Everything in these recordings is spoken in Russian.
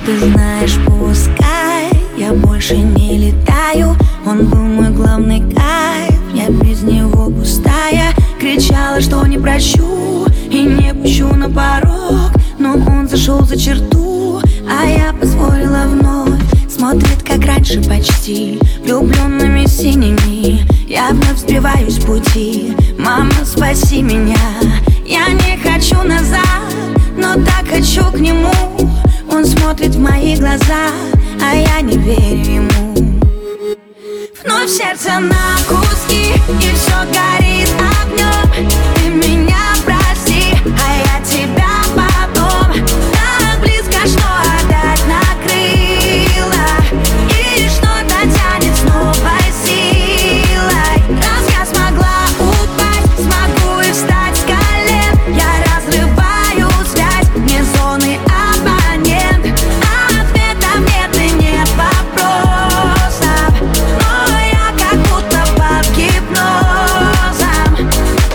Ты знаешь, пускай я больше не летаю. Он был мой главный кайф, я без него пустая. Кричала, что не прощу и не пущу на порог, но он зашел за черту, а я позволила вновь. Смотрит, как раньше почти, влюбленными синими. Я вновь сбиваюсь в пути. Мама, спаси меня. Я не хочу назад, но так хочу к нему. Он смотрит в мои глаза, а я не верю ему. Вновь сердце на куски, и все горит огнем. Ты меня прости, а я тебя потом. Так близко, что опять накрыло, и что-то тянет с новой силой. Раз я смогла упасть, смогу и встать с колен. Я разрываю связь, мне зоны абонент. Ответов нет и нет вопросов, но я как будто под гипнозом.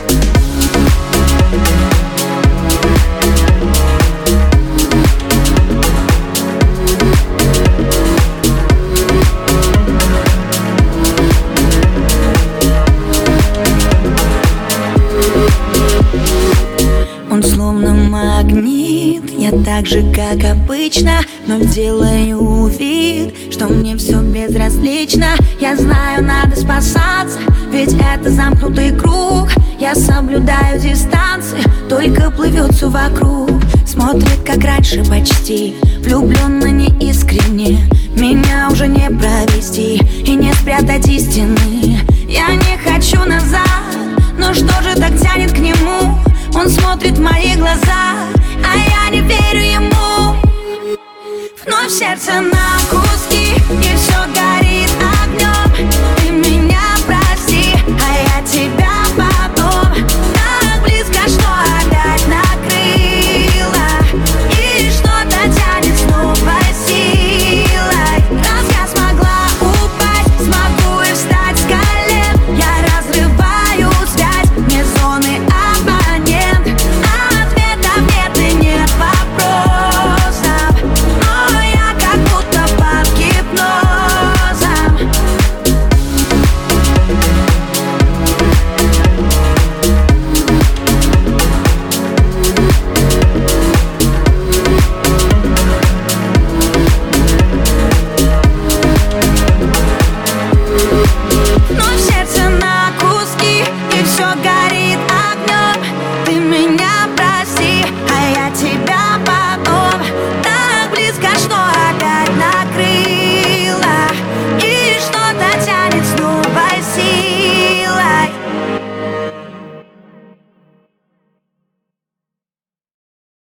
Он словно магнит, я так же, как обычно, но делаю вид, что мне все безразлично. Я знаю, надо спасаться, ведь это замкнутый круг. Я соблюдаю дистанции, только плывет все вокруг. Смотрит, как раньше почти, влюбленно неискренне. Меня уже не провести и не спрятать истины. Я не хочу назад, но что же так тянет к нему? Он смотрит в мои глаза, а я не верю ему. Вновь сердце на